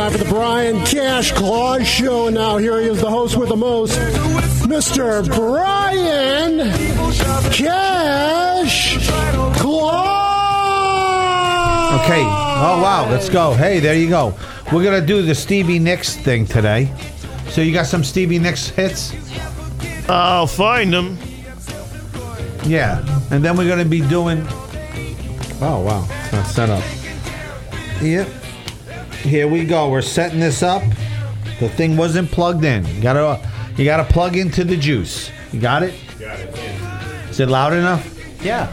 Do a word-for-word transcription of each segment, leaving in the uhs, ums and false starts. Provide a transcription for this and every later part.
time for the Brian Cash Claus Show. And now here he is, the host with the most, Mister Brian Cash Claus. Okay. Oh, wow. Let's go. Hey, there you go. We're going to do the Stevie Nicks thing today. So you got some Stevie Nicks hits? I'll find them. Yeah. And then we're going to be doing... Oh, wow. It's not set up. Yep. Here we go. We're setting this up. The thing wasn't plugged in. You gotta, you gotta plug into the juice. You got it? Got it. Yeah. Is it loud enough? Yeah.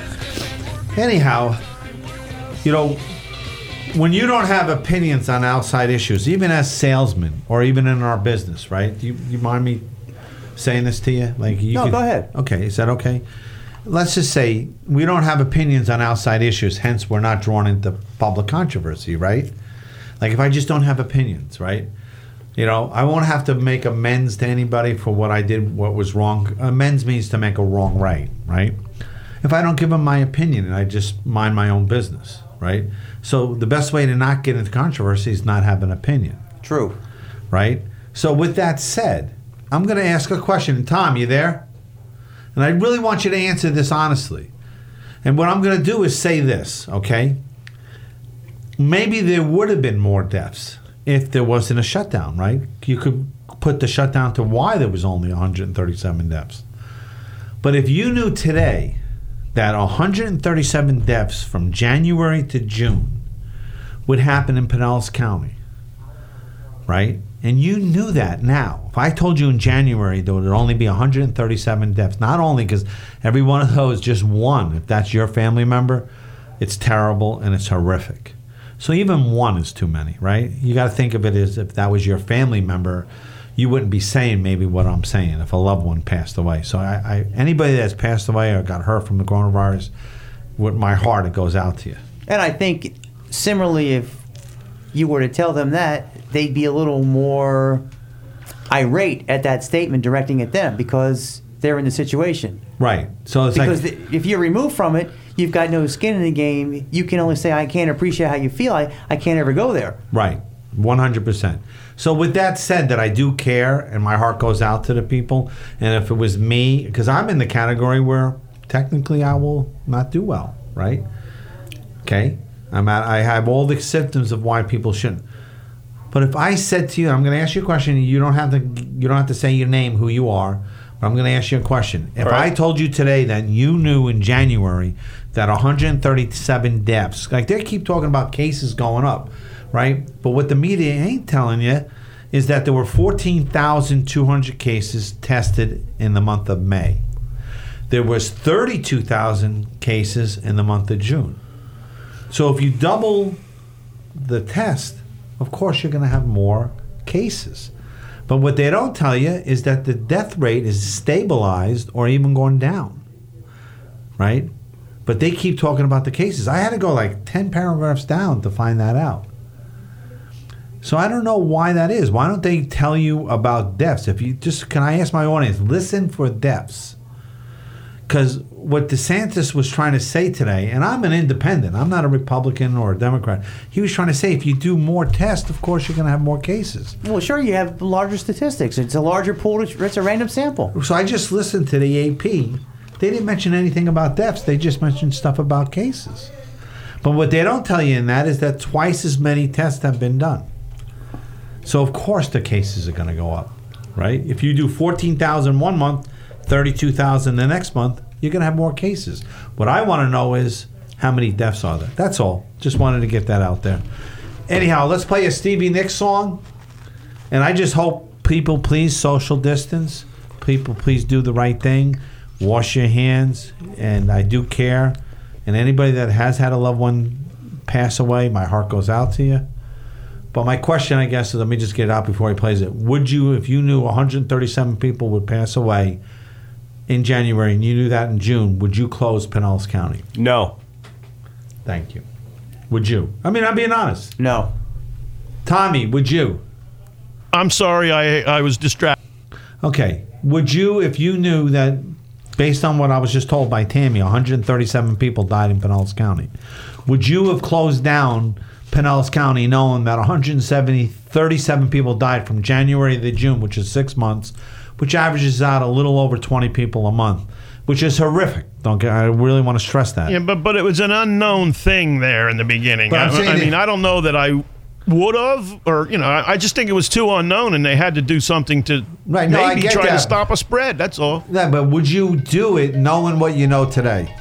Anyhow, you know, when you don't have opinions on outside issues, even as salesmen or even in our business, right? Do you, you mind me saying this to you? Like you No, can, go ahead. Okay, is that okay? Let's just say we don't have opinions on outside issues, hence we're not drawn into public controversy, right? Like if I just don't have opinions, right? You know, I won't have to make amends to anybody for what I did, what was wrong. Amends means to make a wrong right, right? If I don't give them my opinion and I just mind my own business, right? So the best way to not get into controversy is not have an opinion. True. Right? So with that said, I'm going to ask a question. Tom, you there? And I really want you to answer this honestly. And what I'm going to do is say this, okay? Maybe there would have been more deaths if there wasn't a shutdown, right? You could put the shutdown to why there was only one hundred thirty-seven deaths. But if you knew today that one hundred thirty-seven deaths from January to June would happen in Pinellas County, right? And you knew that now. If I told you in January there would only be one hundred thirty-seven deaths, not only because every one of those, just one, if that's your family member, it's terrible and it's horrific. So even one is too many, right? You got to think of it as if that was your family member, you wouldn't be saying maybe what I'm saying if a loved one passed away. So I, I anybody that's passed away or got hurt from the coronavirus, with my heart, it goes out to you. And I think similarly, if you were to tell them that, they'd be a little more irate at that statement directing at them because they're in the situation. Right. So it's because like the, if you're removed from it, you've got no skin in the game. You can only say, I can't appreciate how you feel. I, I can't ever go there. Right. one hundred percent. So with that said, that I do care and my heart goes out to the people. And if it was me, because I'm in the category where technically I will not do well, right? Okay? I'm at, I have all the symptoms of why people shouldn't. But if I said to you, I'm going to ask you a question. You don't have to. You don't have to say your name, who you are. But I'm going to ask you a question. If right. I told you today that you knew in January that one hundred thirty-seven deaths, like they keep talking about cases going up, right? But what the media ain't telling you is that there were fourteen thousand two hundred cases tested in the month of May. There was thirty-two thousand cases in the month of June. So if you double the test, of course you're going to have more cases. But what they don't tell you is that the death rate is stabilized or even going down, right? But they keep talking about the cases. I had to go like ten paragraphs down to find that out. So I don't know why that is. Why don't they tell you about deaths? If you just, can I ask my audience, listen for deaths. Because what DeSantis was trying to say today, and I'm an independent, I'm not a Republican or a Democrat. He was trying to say if you do more tests, of course you're going to have more cases. Well, sure, you have larger statistics. It's a larger pool. It's a random sample. So I just listened to the A P. They didn't mention anything about deaths. They just mentioned stuff about cases. But what they don't tell you in that is that twice as many tests have been done. So of course the cases are going to go up, right? If you do fourteen thousand one month, thirty-two thousand the next month, you're going to have more cases. What I want to know is how many deaths are there. That's all. Just wanted to get that out there. Anyhow, let's play a Stevie Nicks song. And I just hope people please social distance. People please do the right thing. Wash your hands. And I do care. And anybody that has had a loved one pass away, my heart goes out to you. But my question, I guess, is, let me just get it out before he plays it. Would you, if you knew one hundred thirty-seven people would pass away in January and you knew that in June, would you close Pinellas County? No. Thank you. Would you? I mean, I'm being honest. No. Tommy, would you? I'm sorry, I I was distracted. Okay. Would you, if you knew that, based on what I was just told by Tammy, one hundred thirty-seven people died in Pinellas County, would you have closed down Pinellas County, knowing that one hundred seventy, thirty-seven people died from January to June, which is six months, which averages out a little over twenty people a month, which is horrific. Don't get, I really want to stress that. Yeah, but but it was an unknown thing there in the beginning. But I'm I, saying I that- mean, I don't know that I would have, or you know, I, I just think it was too unknown, and they had to do something to Right, no, I maybe get try that. to stop a spread. That's all. Yeah, but would you do it knowing what you know today?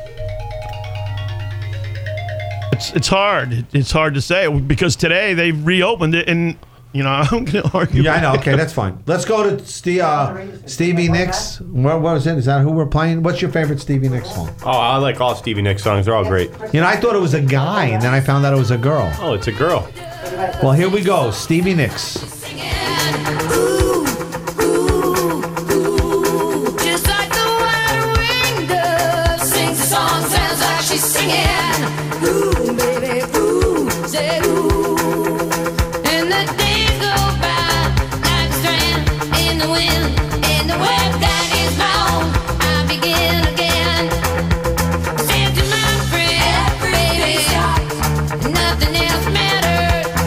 It's it's hard. It's hard to say because today they reopened it, and you know, I'm going to argue. Yeah, I know. Okay, that's fine. Let's go to Steve, uh, Stevie Nicks. What, what was it? Is that who we're playing? What's your favorite Stevie Nicks song? Oh, I like all Stevie Nicks songs. They're all great. You know, I thought it was a guy, and then I found out it was a girl. Oh, it's a girl. Well, here we go. Stevie Nicks. Ooh, ooh, ooh. Just like the white-winged dove sings a song, sounds like she's singing. Ooh, baby, ooh, say ooh. And the days go by like a strand in the wind, in the web that is bound. I begin again. Say to my friend, baby, nothing else matters.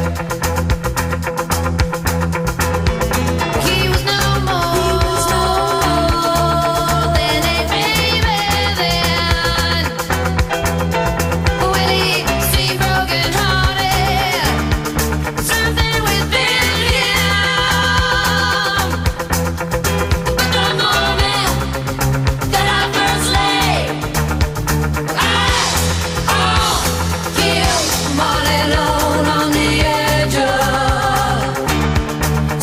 He was no more than a baby then. Will he seem broken-hearted? Something within him. But the moment that I first lay eyes on him, all alone on the edge of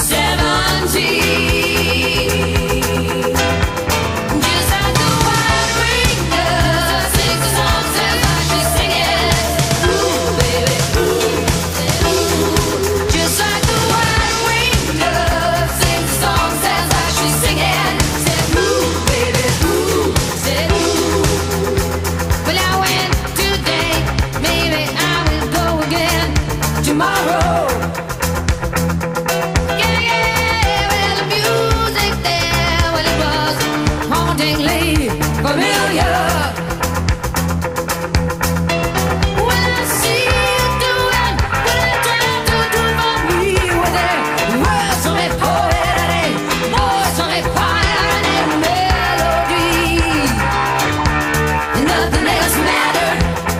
seventeen. Just like the white-winged dove sings a song, sounds like she's singing. Ooh, baby, ooh, ooh. Just like the white-winged dove sings a song, sounds like she's singing. Said ooh, baby, ooh, said ooh. Well, I went today, maybe I will go again tomorrow. Yeah, yeah, well, the music there, well, it was hauntingly familiar. When I see you doing what I tried to do for me, with their words on their poetry, voice on their fire and their melody, and nothing else mattered.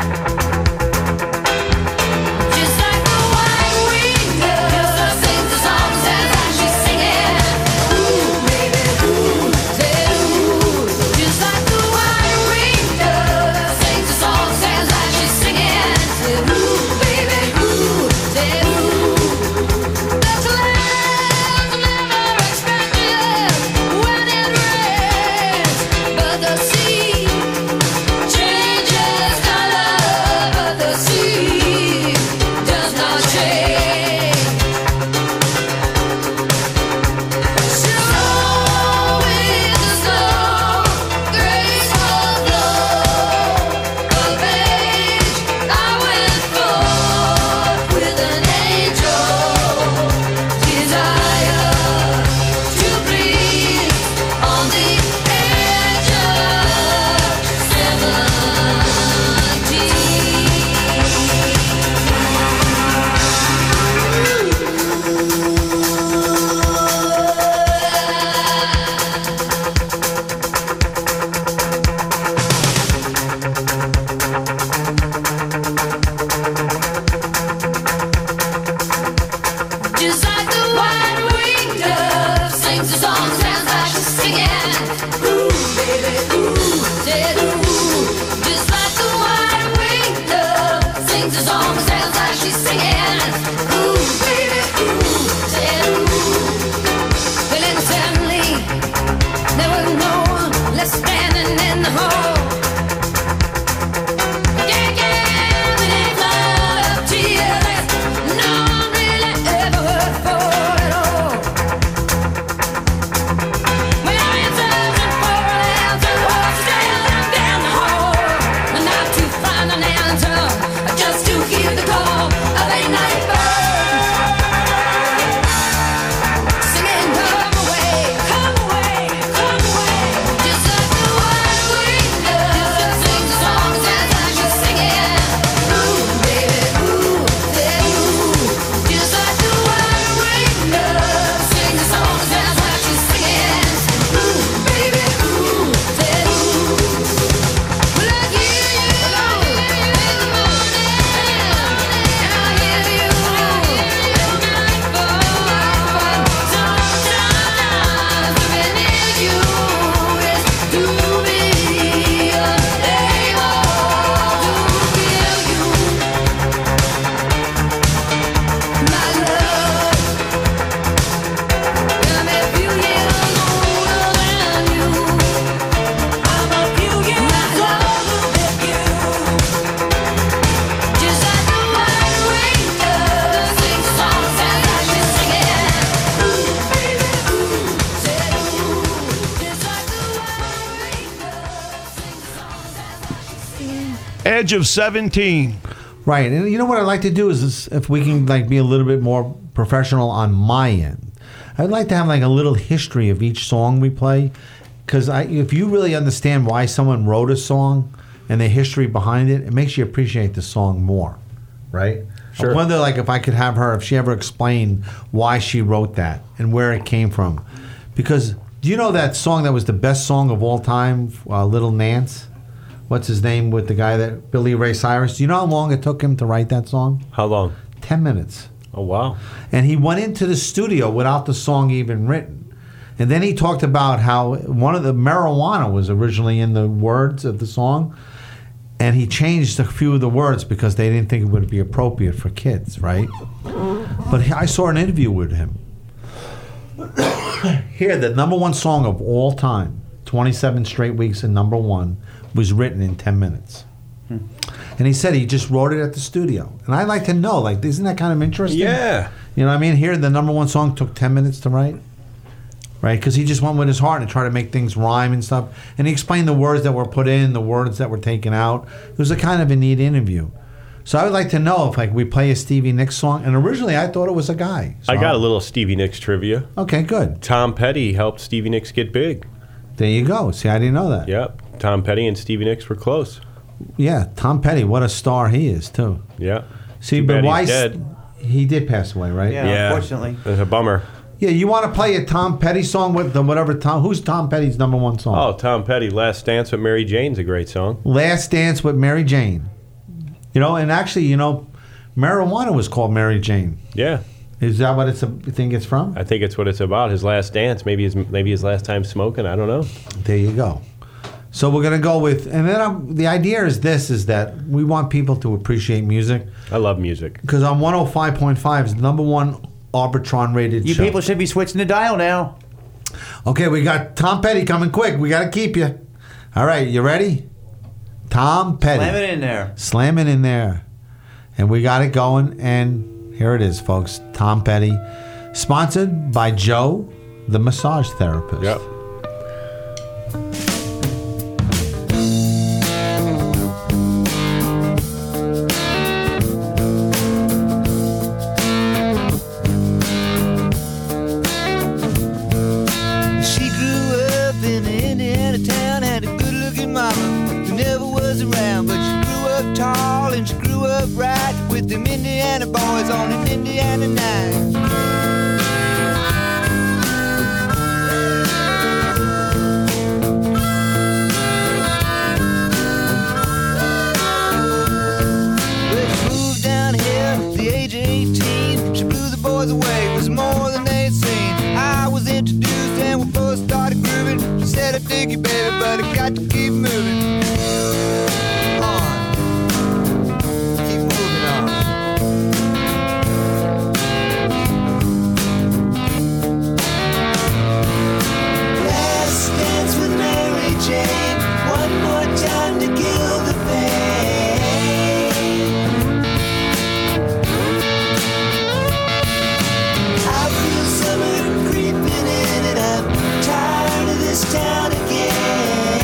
Just like the white-winged dove sings a song, sounds like she's singing. Ooh, baby, ooh, say ooh. Just like the white-winged dove sings a song, sounds like she's singing. Say ooh, baby, ooh, say ooh. The clouds never expected when it rains, but the sea changes color, but the sea does not change. Slow is the slow, graceful flow of age. I went forth with an angel desire to breathe on the edge of seventeen. Just like the white-winged dove sings a song, sounds like she's singing. Ooh, baby, ooh, said ooh. Just like the white-winged dove sings a song, sounds like she's singing. Ooh, baby, ooh, said ooh. Well, then suddenly there was no one left standing in the hall. Yeah, yeah, with a flood of tears, no one really ever heard for. Edge of seventeen. Right, and you know what I'd like to do is, is if we can like be a little bit more professional on my end, I'd like to have like a little history of each song we play, because I, if you really understand why someone wrote a song and the history behind it, it makes you appreciate the song more, right? Sure. I wonder, like, if I could have her, if she ever explained why she wrote that and where it came from, because do you know that song that was the best song of all time, uh, Little Nance? What's his name with the guy that Billy Ray Cyrus? Do you know how long it took him to write that song? How long? Ten minutes. Oh, wow. And he went into the studio without the song even written. And then he talked about how one of the marijuana was originally in the words of the song, and he changed a few of the words because they didn't think it would be appropriate for kids, right? But he- I saw an interview with him. Here, the number one song of all time, twenty-seven straight weeks and number one, was written in ten minutes. And he said he just wrote it at the studio. And I'd like to know, like, isn't that kind of interesting? Yeah. You know what I mean? Here, the number one song took ten minutes to write. Right? Because he just went with his heart and tried to make things rhyme and stuff. And he explained the words that were put in, the words that were taken out. It was a kind of a neat interview. So I would like to know if, like, we play a Stevie Nicks song. And originally, I thought it was a guy. So I got a little Stevie Nicks trivia. Okay, good. Tom Petty helped Stevie Nicks get big. There you go. See, I didn't know that. Yep. Tom Petty and Stevie Nicks were close. Yeah, Tom Petty, what a star he is, too. Yeah. See, Too but bad why? he's s- dead. He did pass away, right? Yeah, Yeah. unfortunately. It's a bummer. Yeah, you want to play a Tom Petty song with the whatever Tom? Who's Tom Petty's number one song? Oh, Tom Petty, Last Dance with Mary Jane's a great song. Last Dance with Mary Jane. You know, and actually, you know, marijuana was called Mary Jane. Yeah. Is that what it's a, you think it's from? I think it's what it's about. His last dance. Maybe his maybe his last time smoking. I don't know. There you go. So we're gonna go with, and then I'm, the idea is this: is that we want people to appreciate music, I love music. because on one oh five point five is the number one Arbitron rated You show. people should be switching the dial now. Okay, we got Tom Petty coming quick. We got to keep you. All right, you ready? Tom Petty. Slam it in there. Slam it in there. And we got it going. And here it is, folks. Tom Petty. Sponsored by Joe, the massage therapist. Yep. She grew up in an Indiana town, had a good-looking mama who never was around, but she grew up tall and she grew up right with them Indiana boys on an Indiana night. Well, she moved down here at the age of eighteen. She blew the boys away, it was more than they'd seen. I was introduced and we both started grooving. She said, I dig you, baby, but I got to keep moving on. Keep moving on. Last dance with Mary Jane. One more time to kill the pain. I feel summer creeping in and I'm tired of this town again.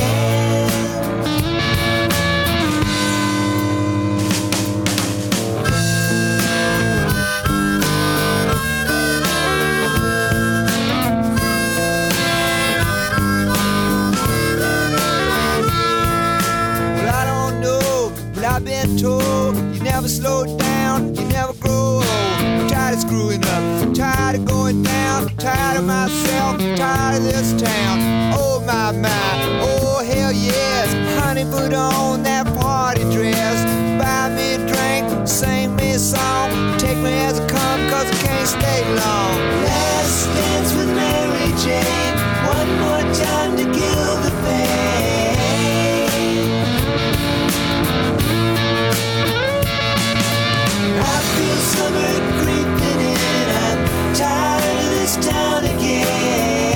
Well, I don't know, but I've been told you never slow down, you never grow old. I'm tired of screwing up, I'm tired of going down, I'm tired of myself, I'm tired of this town. Oh my, my, oh hell yes, honey, put on that party dress. Buy me a drink, sing me a song, take me as I come, cause I can't stay long. Last dance with Mary Jane, one more time to kill the pain. I feel summer creeping in. I'm tired of this town again.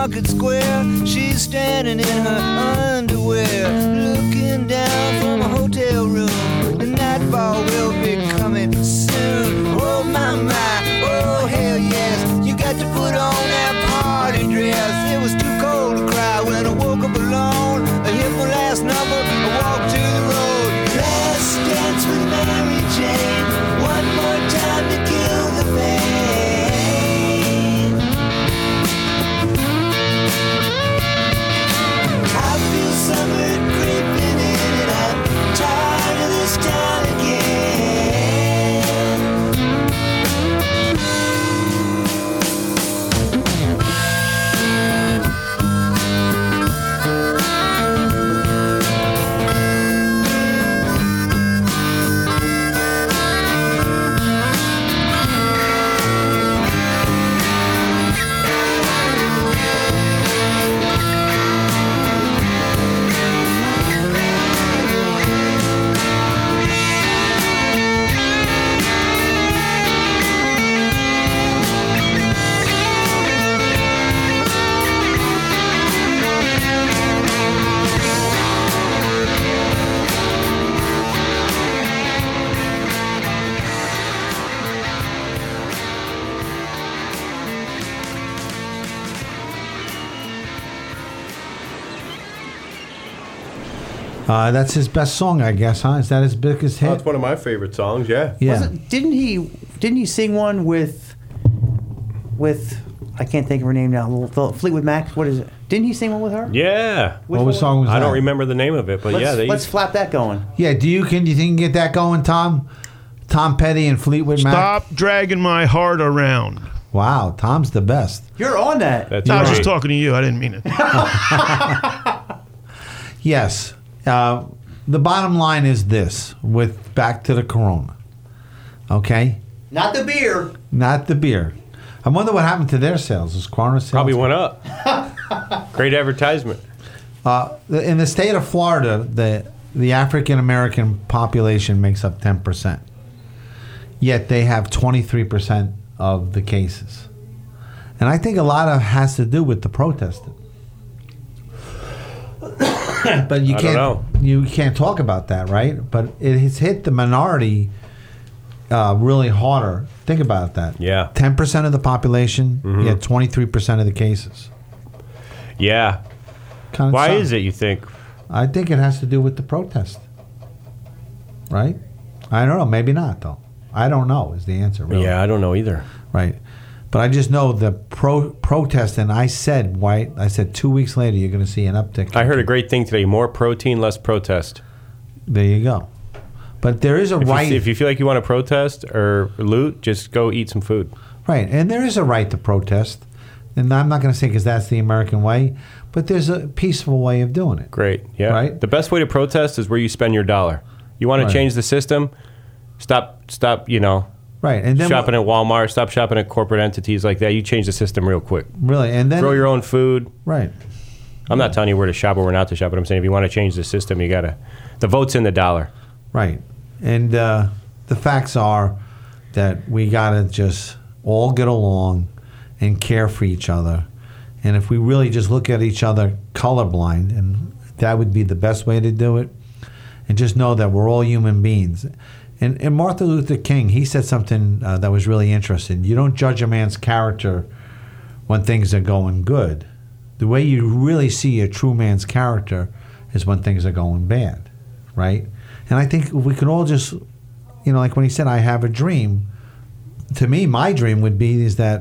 Market Square. She's standing in her underwear, looking down from a hotel room. The nightfall will be coming soon. Oh my my, oh hell yes, you got to put on that party dress. It was too cold to cry when I woke up alone. I hit my last number, I walked to the road. Last dance with Mary Jane, one more time to kill the pain. I feel summer creeping in and I'm tired of this town again. Uh, that's his best song, I guess, huh? Is that his biggest hit? That's one of my favorite songs. Yeah. Yeah. Wasn't, didn't he? Didn't he sing one with? With I can't think of her name now. Fleetwood Mac. What is it? Didn't he sing one with her? Yeah. What was song was I that? don't remember the name of it, but Let's, yeah, they let's flap that going. Yeah, do you can you think you can get that going, Tom? Tom Petty and Fleetwood Mac. Stop dragging my heart around. Wow, Tom's the best. You're on that. That's I was just great. talking to you. I didn't mean it. Yes. Uh, the bottom line is this: with back to the Corona, okay, Not the beer. not the beer. I wonder what happened to their sales. Is Corona sales Probably went up. Great advertisement. Uh, in the state of Florida, the the African American population makes up ten percent. Yet they have twenty-three percent of the cases. And I think a lot of it has to do with the protesting. But you I don't can't know. you can't talk about that, right? But it has hit the minority uh, really harder. Think about that. Yeah. ten percent of the population, yet twenty-three percent of the cases. Yeah. Kind of Why sucks. is it, you think? I think it has to do with the protest. Right? I don't know. Maybe not, though. I don't know is the answer, really. Yeah, I don't know either. Right. But I just know the pro- protest, and I said, White, I said two weeks later you're going to see an uptick. I heard a great thing today. More protein, less protest. There you go. But there is a If, right. you, if you feel like you want to protest or loot, just go eat some food. Right. And there is a right to protest. And I'm not going to say because that's the American way, but there's a peaceful way of doing it. Great. Yeah. Right. The best way to protest is where you spend your dollar. You want Right. to change the system? Stop, stop, you know, Right. And then shopping at Walmart. Stop shopping at corporate entities like that. You change the system real quick. really, and then Grow your own food. right. I'm not telling you where to shop or where not to shop, but I'm saying if you want to change the system, you got to. The vote's in the dollar. Right. And uh, the facts are that we got to just all get along and care for each other. And if we really just look at each other colorblind, and that would be the best way to do it, and just know that we're all human beings. And, and Martin Luther King, he said something uh, that was really interesting. You don't judge a man's character when things are going good. The way you really see a true man's character is when things are going bad, right? And I think if we can all just, you know, like when he said, I have a dream, to me, my dream would be is that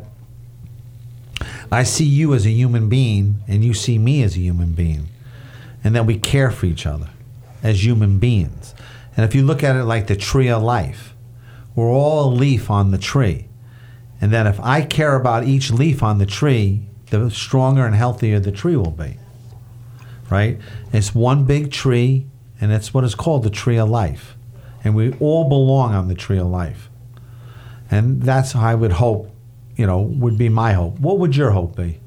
I see you as a human being and you see me as a human being, and that we care for each other as human beings. And if you look at it like the tree of life, we're all a leaf on the tree. And that if I care about each leaf on the tree, the stronger and healthier the tree will be. Right? It's one big tree, and it's what is called the tree of life. And we all belong on the tree of life. And that's how I would hope, you know, would be my hope. What would your hope be?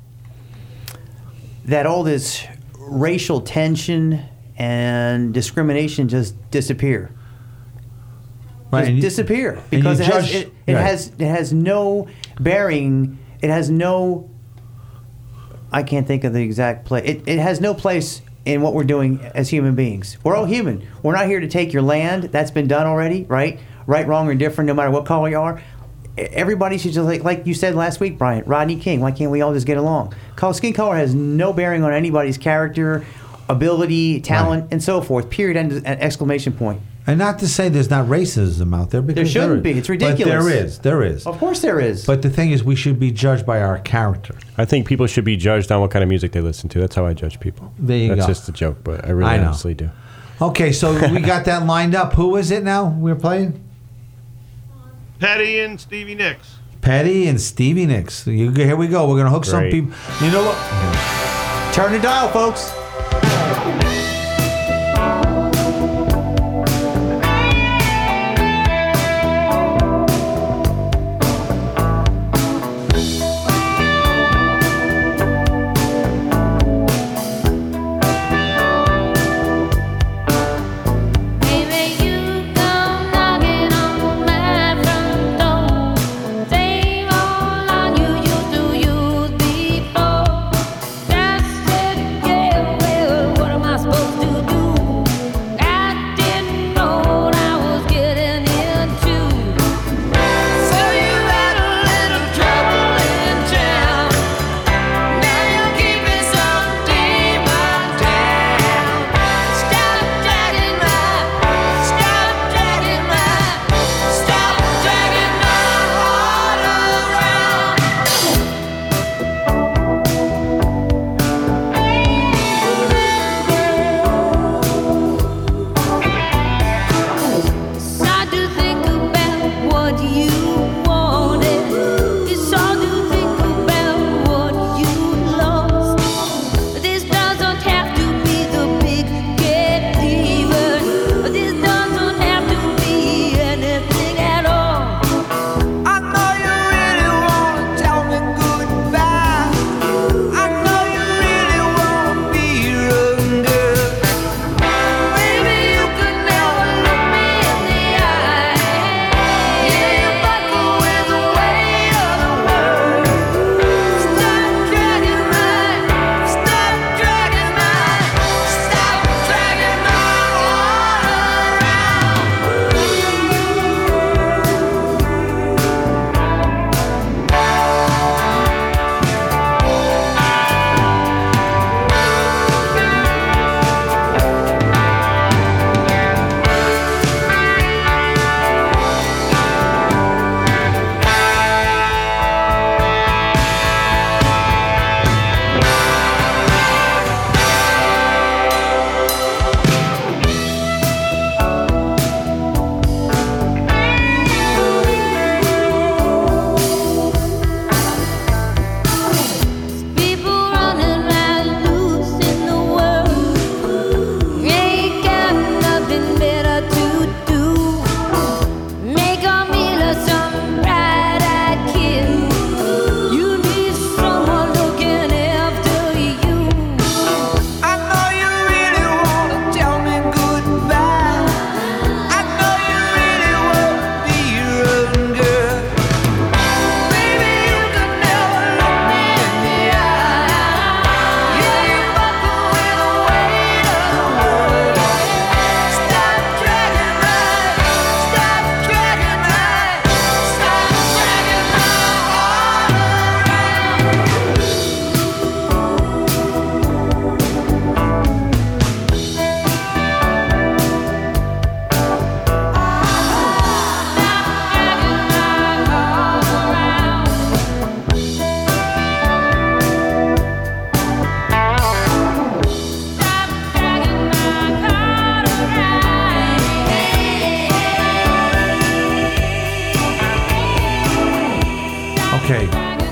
That all this racial tension and discrimination just disappear. Right, Just and you- disappear and you because it, has, judge- it, it right. has it has no bearing. It has no I can't think of the exact place. It, it has no place in what we're doing as human beings. We're all human. We're not here to take your land. That's been done already, right? Right, wrong, or different, no matter what color you are. Everybody should just, like, like you said last week, Brian, Rodney King, why can't we all just get along? Color, skin color has no bearing on anybody's character, ability, talent, Right. and so forth. Period, end, exclamation point. And not to say there's not racism out there, because There shouldn't is. be. It's ridiculous. But there is. There is. Of course there is. But the thing is, we should be judged by our character. I think people should be judged on what kind of music they listen to. That's how I judge people. There you That's go. just a joke, but I really I know. honestly do. Okay, so we got that lined up. Who is it now we're playing? Petty and Stevie Nicks. Petty and Stevie Nicks. You, here we go. We're going to hook some Great. people. You know what? Turn the dial, folks. Baby, you come knocking on my front door. Same old line you used to use before. Just said, yeah, well, what am I supposed to do? I didn't know what I was getting into. So you had a little trouble in town. Now you keep me some demon down. Stop dragging my, stop dragging my, stop dragging my heart around. Start to think about what you wanted. It's hard to think about what you lost. This doesn't have to be the big get even. This doesn't have to be anything at all. I know you really wanna tell me goodbye. I know you really wanna be under. Baby, you could never look me in the eye. Yeah, you buckle with the weight of the world. Stop dragging my, stop dragging my, stop dragging my People running round loose in the world. Ain't got nothing better to do. Make a meal of some bright-eyed kid. You need someone looking after you. I know you really wanna tell me goodbye. I know you really wanna be under. Baby, you could never look me in the eye. Yeah, you buckle with the weight of the world. Stop dragging my, stop dragging my, stop dragging my heart around. Okay.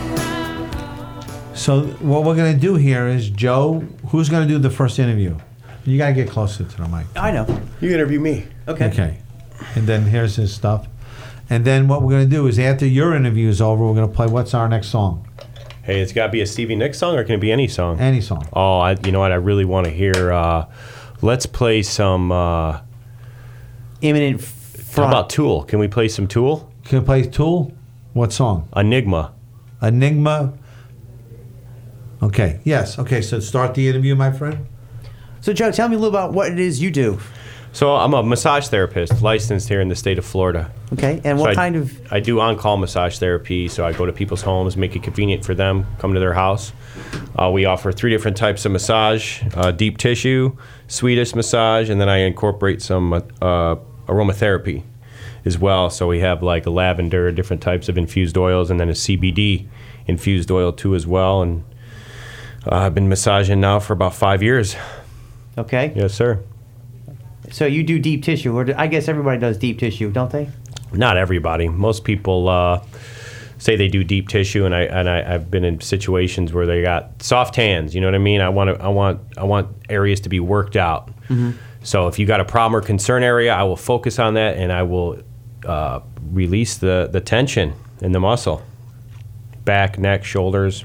So what we're going to do here is, Joe, who's going to do the first interview? You got to get closer to the mic. I know. You interview me. Okay. Okay. And then here's his stuff. And then what we're going to do is, after your interview is over, we're going to play what's our next song? Hey, it's got to be a Stevie Nicks song, or can it be any song? Any song. Oh, I, you know what? I really want to hear. Uh, let's play some. Uh, Imminent how fraud. about Tool? Can we play some Tool? Can we play Tool? What song? Enigma. Enigma. Okay. Yes. Okay. So start the interview, my friend. So, Joe, tell me a little about what it is you do. So I'm a massage therapist, licensed here in the state of Florida. Okay, and So what I, kind of... I do on-call massage therapy, so I go to people's homes, make it convenient for them, come to their house. Uh, we offer three different types of massage, uh, deep tissue, Swedish massage, and then I incorporate some uh, aromatherapy as well. So we have like a lavender, different types of infused oils, and then a C B D infused oil too as well. And uh, I've been massaging now for about five years. Okay. Yes, sir. So you do deep tissue, or do, I guess everybody does deep tissue, don't they? Not everybody. Most people uh, say they do deep tissue, and I and I, I've been in situations where they got soft hands. You know what I mean? I want to, I want I want areas to be worked out. Mm-hmm. So if you got a problem or concern area, I will focus on that, and I will uh, release the the tension in the muscle, back, neck, shoulders,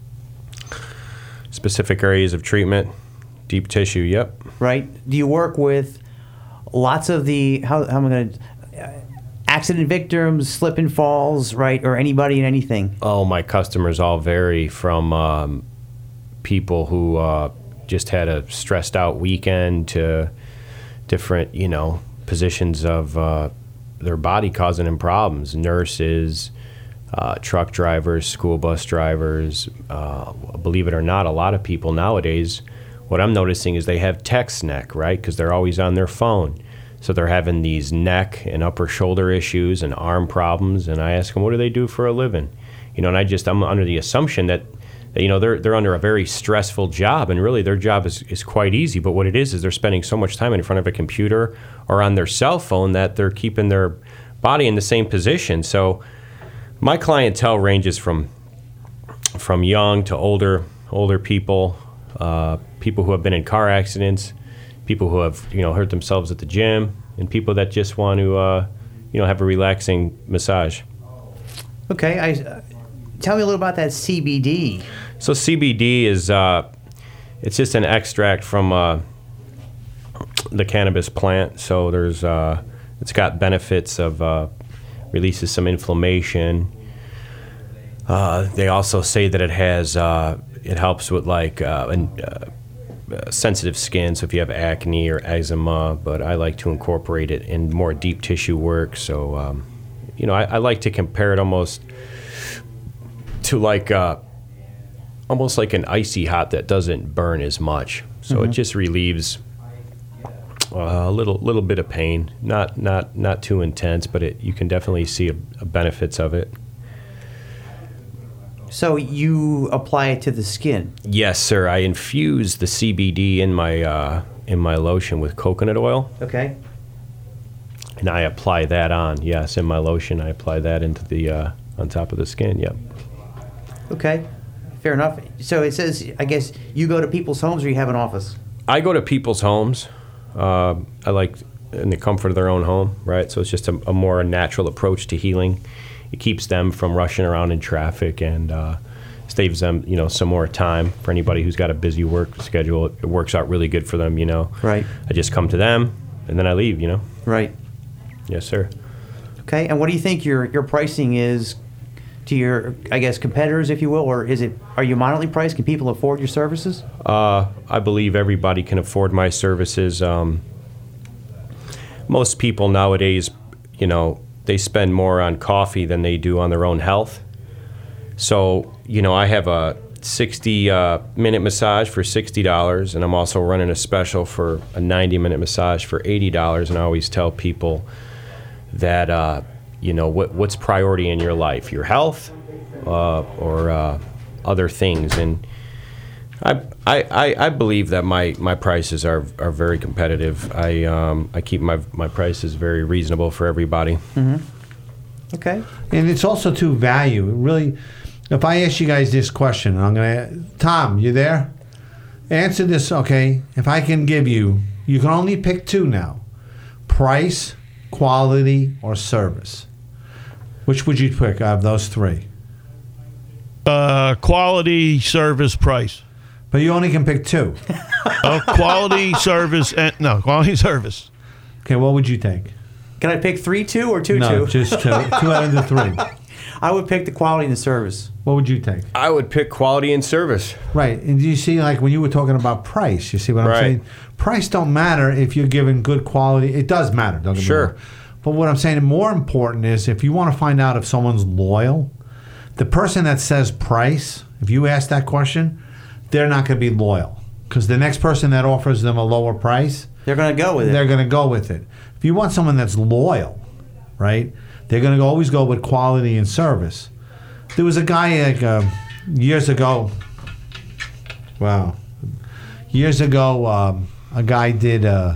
specific areas of treatment, deep tissue. Yep. Right. Do you work with lots of the how, how am I going to accident victims, slip and falls, right, or anybody and anything? Oh, my customers all vary from um, people who uh, just had a stressed out weekend to different, you know, positions of uh, their body causing them problems. Nurses, uh, truck drivers, school bus drivers. Uh, believe it or not, a lot of people nowadays, what I'm noticing is they have text neck, right? Because they're always on their phone. So they're having these neck and upper shoulder issues and arm problems. And I ask them, what do they do for a living? You know, and I just, I'm under the assumption that, that you know, they're they're under a very stressful job. And really their job is, is quite easy. But what it is is they're spending so much time in front of a computer or on their cell phone that they're keeping their body in the same position. So my clientele ranges from from young to older, older people, uh, people who have been in car accidents, people who have, you know, hurt themselves at the gym, and people that just want to, uh, you know, have a relaxing massage. Okay, I, uh, tell me a little about that C B D. So C B D is, uh, it's just an extract from uh, the cannabis plant. So there's, uh, it's got benefits of, uh, releases some inflammation. Uh, they also say that it has, uh, it helps with like, uh, an, uh, Uh, sensitive skin, so if you have acne or eczema, but I like to incorporate it in more deep tissue work. So, um, you know, I, I like to compare it almost to like, uh, almost like an icy hot that doesn't burn as much. So mm-hmm. It just relieves uh, a little little bit of pain, not not not too intense, but it you can definitely see a, a benefits of it. So you apply it to the skin? Yes, sir. I infuse the C B D in my uh, in my lotion with coconut oil. Okay. And I apply that on. Yes, in my lotion, I apply that into the uh, on top of the skin. Yep. Okay. Fair enough. So it says, I guess you go to people's homes, or you have an office? I go to people's homes. Uh, I like in the comfort of their own home, right? So it's just a, a more natural approach to healing. It keeps them from rushing around in traffic and uh, saves them, you know, some more time. For anybody who's got a busy work schedule, it, it works out really good for them, you know. Right. I just come to them and then I leave, you know. Right. Yes, sir. Okay. And what do you think your, your pricing is to your, I guess, competitors, if you will, or is it? Are you moderately priced? Can people afford your services? Uh, I believe everybody can afford my services. Um, most people nowadays, you know, they spend more on coffee than they do on their own health. So, you know, I have a sixty uh, minute massage for sixty dollars, and I'm also running a special for a ninety minute massage for eighty dollars. And I always tell people that, uh, you know, what, what's priority in your life, your health uh, or uh, other things. And I, I, I believe that my, my prices are are very competitive. I um, I keep my my prices very reasonable for everybody. Mm-hmm. Okay. And it's also to value. Really, if I ask you guys this question, I'm gonna Tom, you there? Answer this, okay? If I can give you, you can only pick two now: price, quality, or service. Which would you pick out of those three? Uh, quality, service, price. But you only can pick two. Uh, quality, service, and no, quality, service. Okay, what would you take? Can I pick three, two, or two, no, two? just two. Two out of the three. I would pick the quality and the service. What would you take? I would pick quality and service. Right. And you see, like when you were talking about price, you see what I'm Right. saying? Price don't matter if you're giving good quality. It does matter. Don't get me Sure. wrong. But what I'm saying, more important is if you want to find out if someone's loyal, the person that says price, if you ask that question, they're not going to be loyal. Because the next person that offers them a lower price, They're going to go with it. they're going to go with it. If you want someone that's loyal, right, they're going to always go with quality and service. There was a guy like uh, years ago. Wow, years ago, um, a guy did a,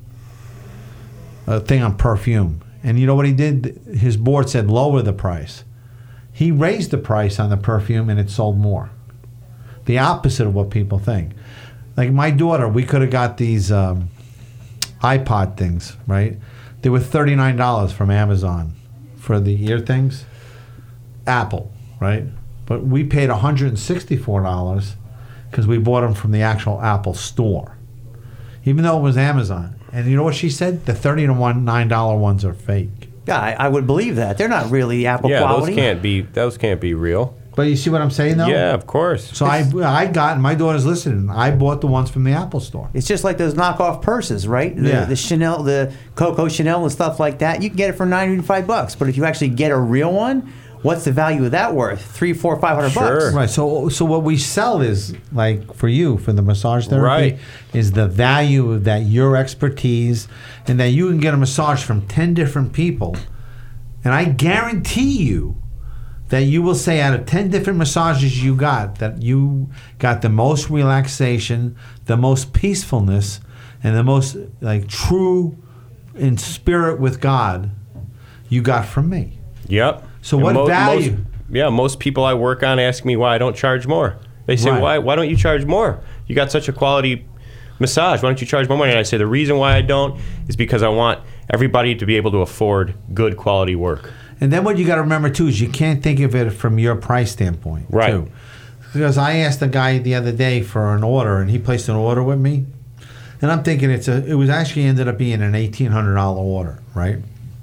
a thing on perfume, and you know what he did? His board said lower the price. He raised the price on the perfume, and it sold more. The opposite of what people think. Like my daughter, we could have got these um, iPod things, right? They were thirty-nine dollars from Amazon for the ear things. Apple, right? But we paid one hundred sixty-four dollars because we bought them from the actual Apple store, even though it was Amazon. And you know what she said? The thirty-nine dollar ones are fake. Yeah, I, I would believe that. They're not really Apple Yeah, quality. those can't be. Those can't be real. But you see what I'm saying, though? Yeah, of course. So I, I got, and my daughter's listening, I bought the ones from the Apple store. It's just like those knockoff purses, right? The, Yeah. the Chanel, the Coco Chanel and stuff like that. You can get it for ninety-five bucks. But if you actually get a real one, what's the value of that worth? Three, four, five hundred Sure. bucks. Right. So, so what we sell is like for you for the massage therapy Right. is the value of that your expertise, and that you can get a massage from ten different people, and I guarantee you that you will say out of ten different massages you got that you got the most relaxation, the most peacefulness, and the most like true in spirit with God you got from me. Yep. So And what value? Most, yeah, most people I work on ask me why I don't charge more. They say, Right. why why don't you charge more? You got such a quality massage. Why don't you charge more money? And I say, the reason why I don't is because I want everybody to be able to afford good quality work. And then what you got to remember too is you can't think of it from your price standpoint, Right. Too. Because I asked a guy the other day for an order, and he placed an order with me, and I'm thinking it's a. It was actually ended up being an eighteen hundred dollar order, right?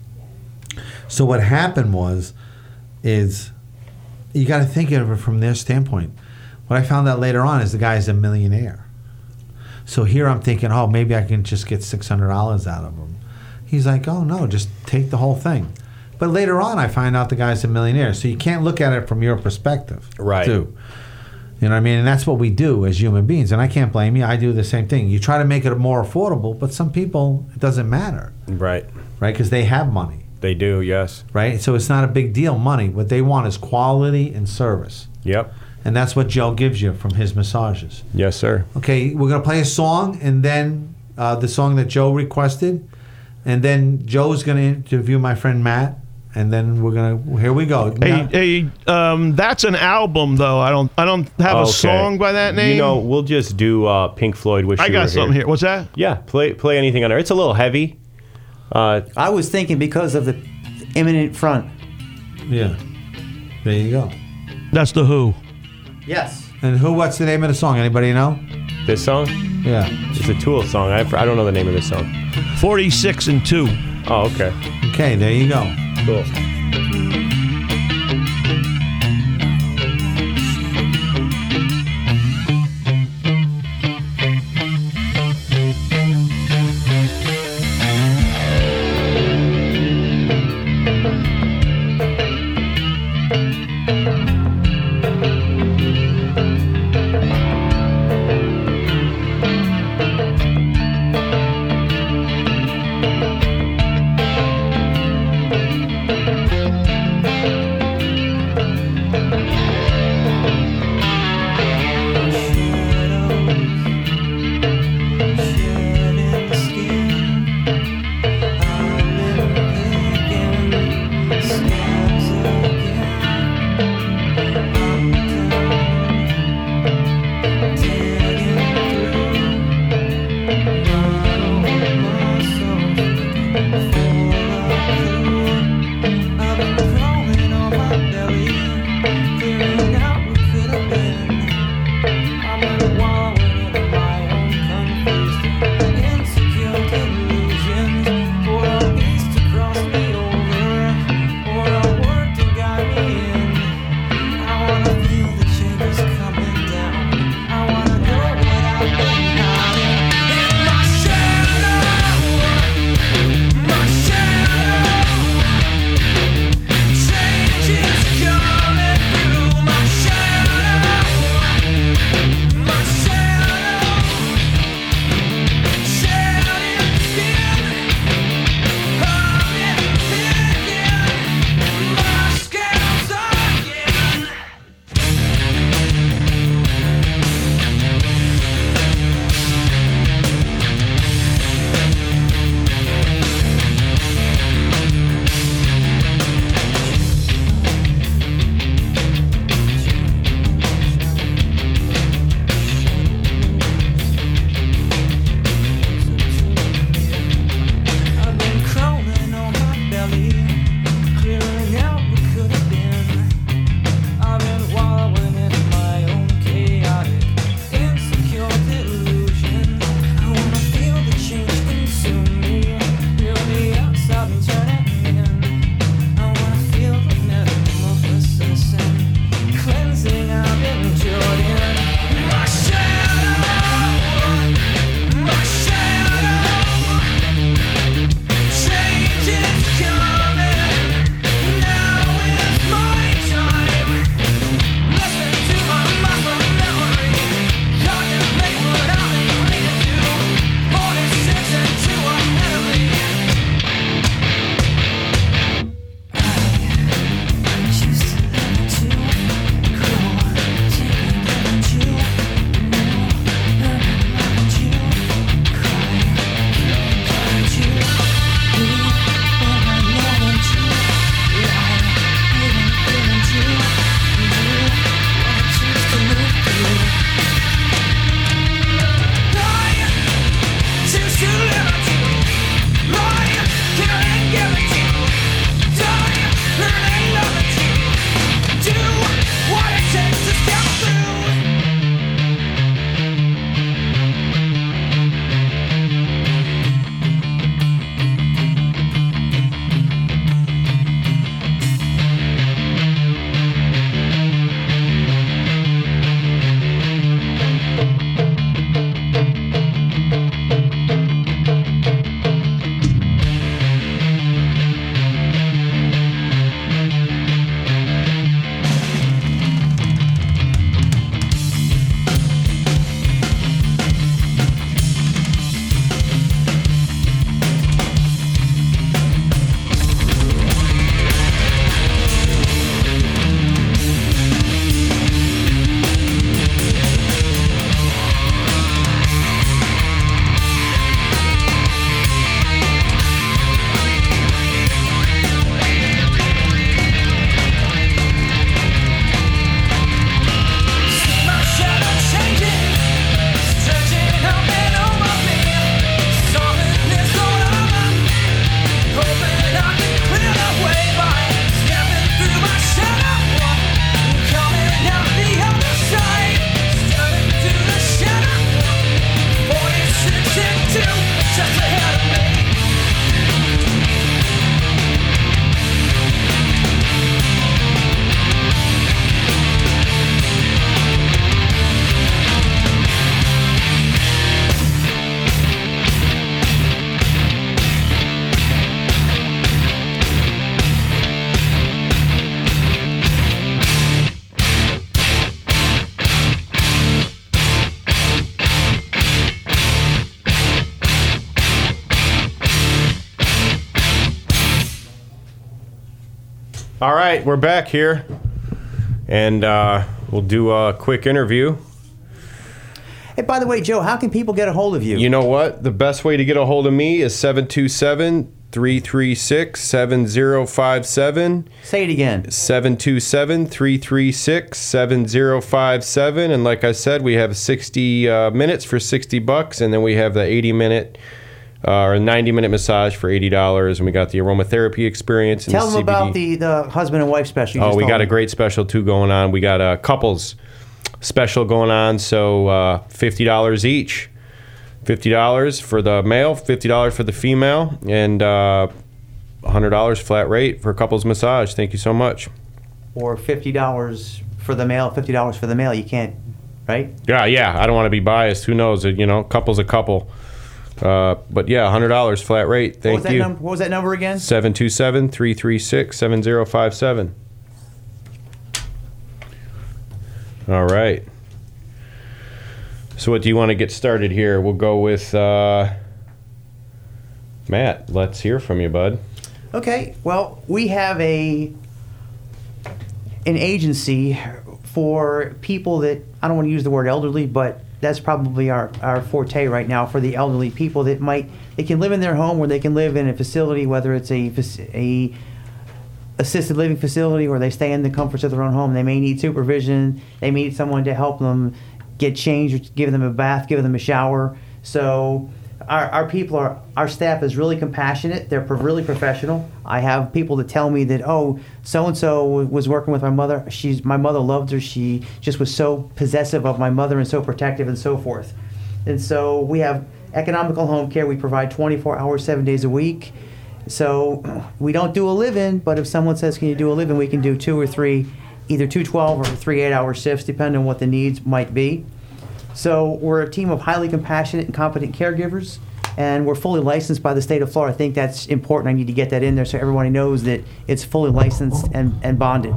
So what happened was, is you got to think of it from their standpoint. What I found out later on is the guy's a millionaire. So here I'm thinking, oh, maybe I can just get six hundred dollars out of him. He's like, oh no, just take the whole thing. But later on, I find out the guy's a millionaire. So you can't look at it from your perspective, Right. Too. You know what I mean? And that's what we do as human beings. And I can't blame you. I do the same thing. You try to make it more affordable, but some people, it doesn't matter, Right. right? Because they have money, They do, yes. right? So it's not a big deal, money. What they want is quality and service. Yep. And that's what Joe gives you from his massages. Yes, sir. Okay, we're going to play a song, and then uh, the song that Joe requested. And then Joe's going to interview my friend Matt. And then we're gonna. Here we go. Hey, Now- hey, um, that's an album though. I don't, I don't have a Okay. song by that name. You know, we'll just do uh, Pink Floyd. Wish I You got Were something here. What's that? Yeah, play play anything on there. It's a little heavy. Uh, I was thinking because of the imminent front. yeah. There you go. That's the Who. Yes. And who? What's the name of the song? Anybody know? this song, Yeah. it's a Tool song. I, I don't know the name of this song. forty-six and two. Oh, okay. Okay. There you go. Cool. All right, we're back here, and uh, we'll do a quick interview. Hey, by the way, Joe, how can people get a hold of you? You know what? The best way to get a hold of me is seven two seven, three three six, seven zero five seven. Say it again. seven two seven, three three six, seven zero five seven. And like I said, we have sixty uh, minutes for sixty bucks, and then we have the eighty minute uh, or ninety minute massage for eighty dollars, and we got the aromatherapy experience. And Tell the them C B D. about the, the husband and wife special. You Oh, just we told got me. a great special too going on. We got a couples special going on, so uh, fifty dollars each. fifty dollars for the male, fifty dollars for the female, and uh, one hundred dollars flat rate for couples massage. Thank you so much. Or fifty dollars for the male, fifty dollars for the male. You can't, right? Yeah, yeah. I don't want to be biased. Who knows? You know, couple's a couple. Uh, but yeah, one hundred dollars flat rate. What Thank was, that you. num- what was that number again? seven two seven, three three six, seven zero five seven. All right. So what do you want to get started here? We'll go with uh, Matt. Let's hear from you, bud. Okay, well, we have a an agency for people that, I don't want to use the word elderly, but that's probably our, our forte right now for the elderly people that might, they can live in their home or they can live in a facility, whether it's a, fac- a assisted living facility or they stay in the comforts of their own home. They may need supervision. They may need someone to help them get changed, give them a bath, give them a shower. So our, our people are, our staff is really compassionate. They're pro- really professional. I have people that tell me that, oh, so-and-so was working with my mother. She's, my mother loved her. She just was so possessive of my mother and so protective and so forth. And so we have economical home care. We provide twenty-four hours, seven days a week. So we don't do a live-in, but if someone says, can you do a live-in, we can do two or three, either two twelve or three eight-hour shifts, depending on what the needs might be. So we're a team of highly compassionate and competent caregivers, and we're fully licensed by the state of Florida. I think that's important. I need to get that in there so everybody knows that it's fully licensed and, and bonded.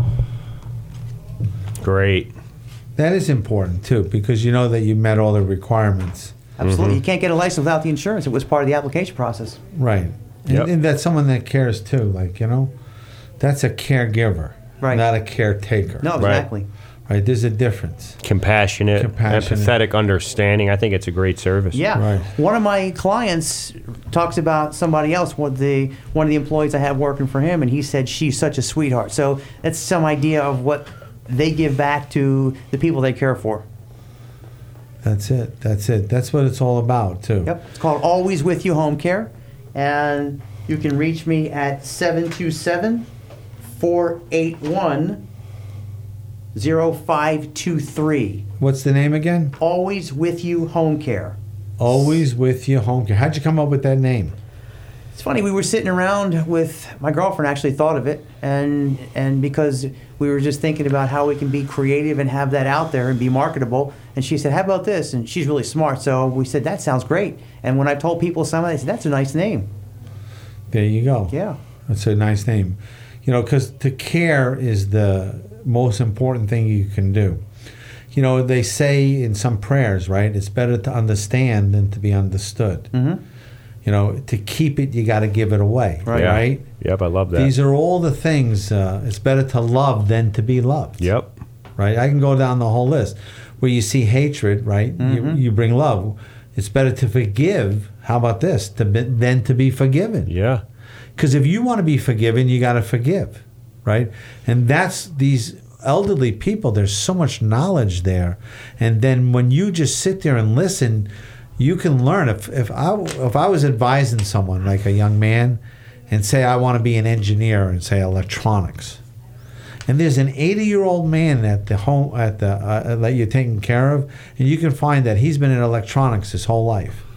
Great. That is important too, because you know that you met all the requirements. Absolutely. You can't get a license without the insurance. It was part of the application process. Right. And, Yep. and that's someone that cares too. Like, you know, that's a caregiver, Right. not a caretaker. No, Right. exactly. Right. There's a difference. Compassionate, Compassionate. empathetic understanding. I think it's a great service. Yeah. Right. One of my clients talks about somebody else, one of the one of the employees I have working for him, and he said she's such a sweetheart. So that's some idea of what they give back to the people they care for. That's it. That's it. That's what it's all about too. Yep. It's called Always With You Home Care, and you can reach me at seven two seven, four eight one, zero five two three. What's the name again? Always With You Home Care. Always With You Home Care. How'd you come up with that name? It's funny, we were sitting around with, my girlfriend actually thought of it, and and because we were just thinking about how we can be creative and have that out there and be marketable, and she said, how about this? And she's really smart, so we said, that sounds great. And when I told people some of it, they said, that's a nice name. There you go. Yeah. That's a nice name. You know, because to care is the most important thing you can do. You know, they say in some prayers, right? It's better to understand than to be understood. Mm-hmm. You know, to keep it, you got to give it away, Right. Yeah. right? Yep, I love that. These are all the things. Uh, it's better to love than to be loved. Yep. Right? I can go down the whole list. Where you see hatred, right? You, you bring love. It's better to forgive. How about this? To be, than to be forgiven. Yeah. Because if you want to be forgiven, you got to forgive, right? And that's these elderly people. There's so much knowledge there, and then when you just sit there and listen, you can learn. If if I if I was advising someone like a young man, and say I want to be an engineer and say electronics, and there's an eighty-year-old man at the home at the uh, that you're taking care of, and you can find that he's been in electronics his whole life.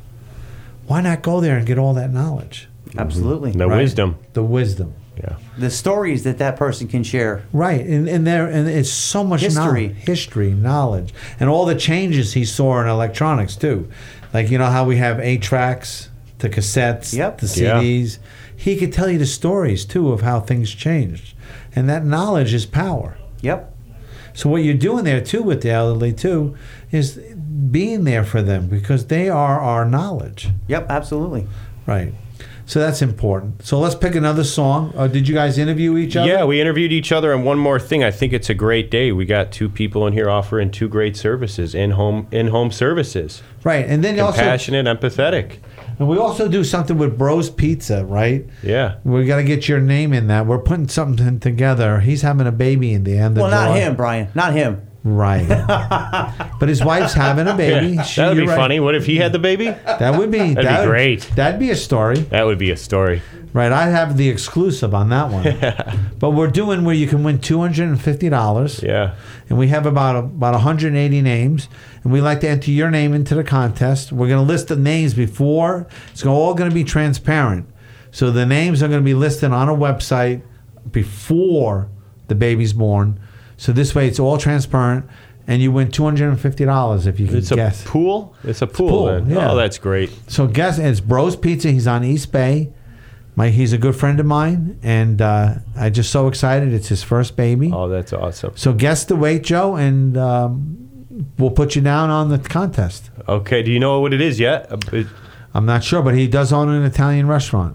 Why not go there and get all that knowledge? Absolutely. The Right? wisdom. The wisdom. Yeah. The stories that that person can share. Right, and and there and it's so much History. knowledge, history, knowledge, and all the changes he saw in electronics too, like you know how we have eight tracks to cassettes, Yep. to C Ds. He could tell you the stories too of how things changed, and that knowledge is power. Yep. So what you're doing there too with the elderly too is being there for them because they are our knowledge. Yep, absolutely. Right. So that's important. So let's pick another song. Uh, did you guys interview each other? Yeah, we interviewed each other. And one more thing, I think it's a great day. We got two people in here offering two great services, in-home in-home services. Right, and then also Compassionate, empathetic. and we also do something with Bros Pizza, right? Yeah. We got to get your name in that. We're putting something together. He's having a baby in the end. of Well, not July. him, Brian. Not him. Right. But his wife's having a baby. Yeah, She- that would be you're right. funny. What if he had the baby? That would be That'd be that would- great. That'd be a story. That would be a story. Right, I have the exclusive on that one. But we're doing where you can win two hundred fifty dollars. Yeah. And we have about about one hundred eighty names, and we like to enter your name into the contest. We're going to list the names before. It's all going to be transparent. So the names are going to be listed on a website before the baby's born. So this way it's all transparent, and you win two hundred fifty dollars if you can It's guess. a pool? It's a pool, pool, then. yeah. Oh, that's great. So guess it's Bros Pizza. He's on East Bay. My, he's a good friend of mine, and uh, I'm just so excited. It's his first baby. Oh, that's awesome. So guess the weight, Joe, and um, we'll put you down on the contest. Okay, do you know what it is yet? Uh, it- I'm not sure, but he does own an Italian restaurant.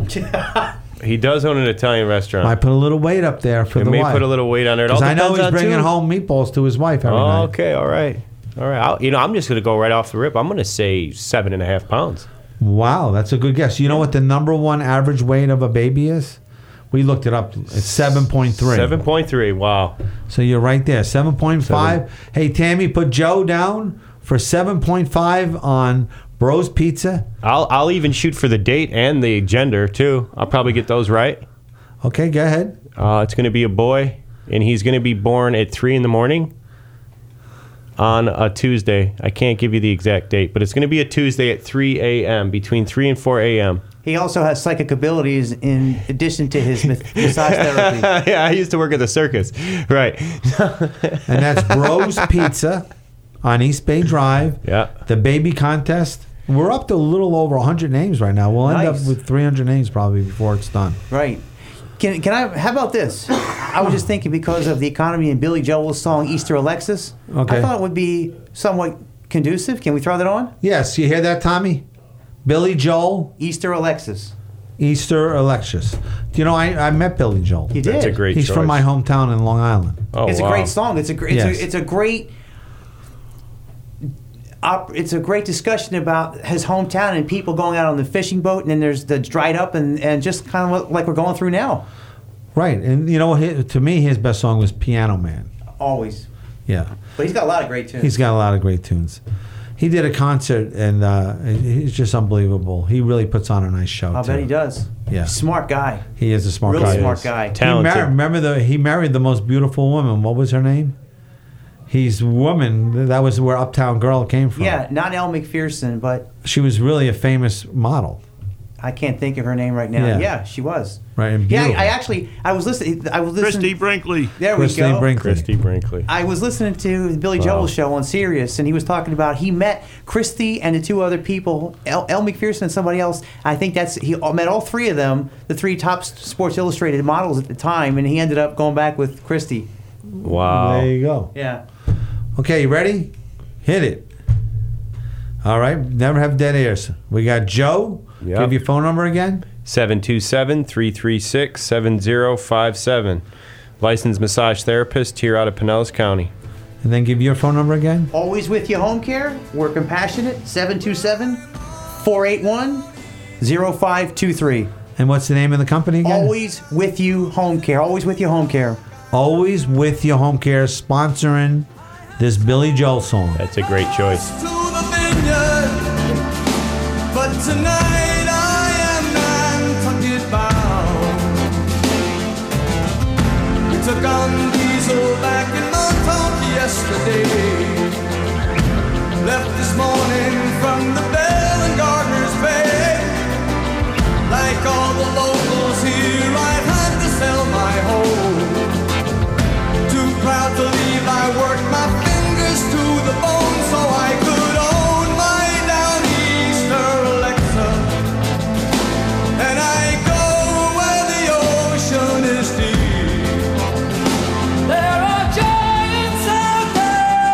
He does own an Italian restaurant. I put a little weight up there for It the may wife. put a little weight on it. It all Because I know depends he's on, bringing too. home meatballs to his wife every Oh, night. okay, all right. All right. I'll, you know, I'm just going to go right off the rip. I'm going to say seven and a half pounds. Wow, that's a good guess. You know what the number one average weight of a baby is? We looked it up. It's seven point three. seven point three. Wow. So you're right there. seven point five. Hey, Tammy, put Joe down for seven point five on Bros Pizza. I'll I'll even shoot for the date and the gender too. I'll probably get those right. Okay, go ahead. Uh, it's going to be a boy, and he's going to be born at three in the morning on a Tuesday. I can't give you the exact date, but it's going to be a Tuesday at three a.m. between three and four a.m. He also has psychic abilities in addition to his mas- massage therapy. Yeah, I used to work at the circus. Right. And that's Bros Pizza on East Bay Drive. Yeah. The baby contest. We're up to a little over one hundred names right now. We'll end Nice. up with three hundred names probably before it's done. Right. Can, can I? How about this? I was just thinking because of the economy and Billy Joel's song Easter Alexis. Okay. I thought it would be somewhat conducive. Can we throw that on? Yes, you hear that, Tommy? Billy Joel, Easter Alexis. Easter Alexis. You know, I, I met Billy Joel. You did. That's a great He's choice. from my hometown in Long Island. Oh, it's wow. a great song. It's a great. It's, Yes. a, it's a great. Op, it's a great discussion about his hometown and people going out on the fishing boat, and then there's the dried up and, and just kind of what, like we're going through now. Right. And, you know, his, to me, his best song was Piano Man. Always, Yeah. but he's got a lot of great tunes. He's got a lot of great tunes. He did a concert, and uh, he's just unbelievable. He really puts on a nice show, I too. bet he does. Yeah. Smart guy. He is a smart Real guy. smart guy. He Talented. married, remember, the he married the most beautiful woman. What was her name? He's woman. That was where Uptown Girl came from. Yeah, not Elle McPherson, but She was really a famous model. I can't think of her name right now. Yeah. Yeah, she was. Right, and Yeah, beautiful. I actually I was listening. I was listening. Christy Brinkley. There Christine we go. Brinkley. Christy Brinkley. I was listening to Billy Wow. Joel's show on Sirius, and he was talking about he met Christy and the two other people, Elle, Elle McPherson and somebody else. I think that's he met all three of them, the three top Sports Illustrated models at the time, and he ended up going back with Christy. Wow. There you go. Yeah. Okay, you ready? Hit it. All right. Never have dead airs. We got Joe. Yep. Give your phone number again. seven two seven, three three six, seven zero five seven. Licensed massage therapist here out of Pinellas County. And then give your phone number again. Always with you home care. We're compassionate. seven two seven, four eight one, zero five two three. And what's the name of the company again? Always with you home care. Always with you home care. Always with your home care, sponsoring this Billy Joel song. That's a great choice. To the vineyard, but tonight I am Nantucket bound. We took on diesel back in Montauk yesterday. Left this morning from the Bell and Gardner's Bay. Like all the locals here, I had to sell my home. Too proud to leave, I worked my fingers to the bone so I could own my Downeaster Alexa. And I go where the ocean is deep. There are giants out there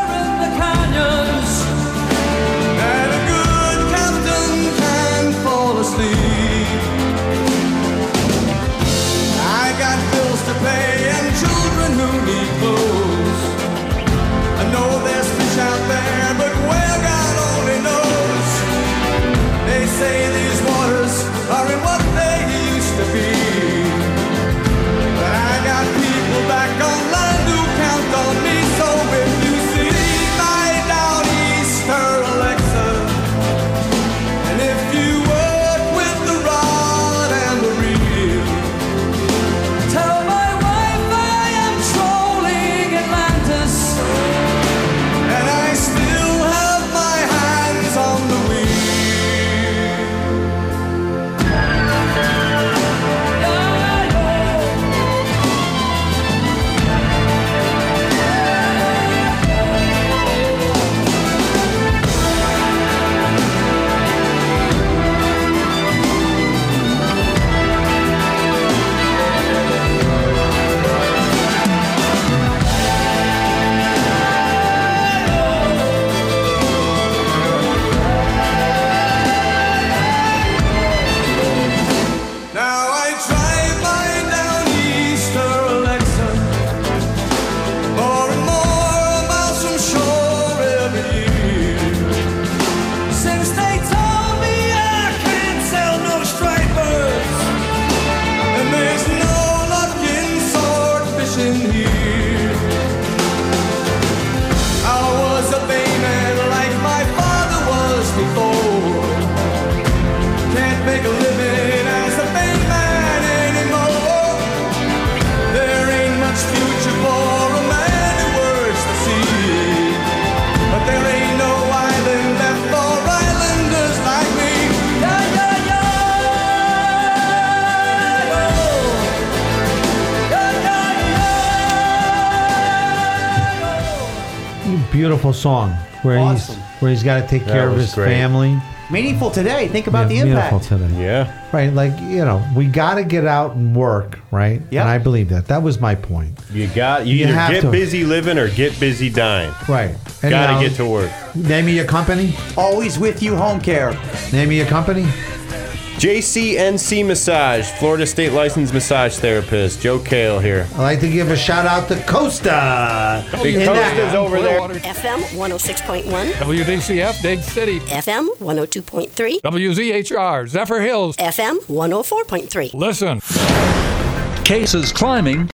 Beautiful song where Awesome. he's where he's got to take That care of was his great. family. Meaningful today. Think about Yeah, the impact. beautiful today. Yeah. Right, like you know, we got to get out and work, right? Yep. And I believe that. That was my point. You got you, You either have get to. busy living or get busy dying. Right. And Got now, to get to work. Name me your company. Always with you, home care. Name me your company. J C N C Massage, Florida State Licensed Massage Therapist, Joe Kale here. I'd like to give a shout out to Costa. Big In that- Costa's over there. F M one oh six point one, W D C F, Dade City. F M one oh two point three, W Z H R, Zephyr Hills. F M one oh four point three. Listen. Cases climbing.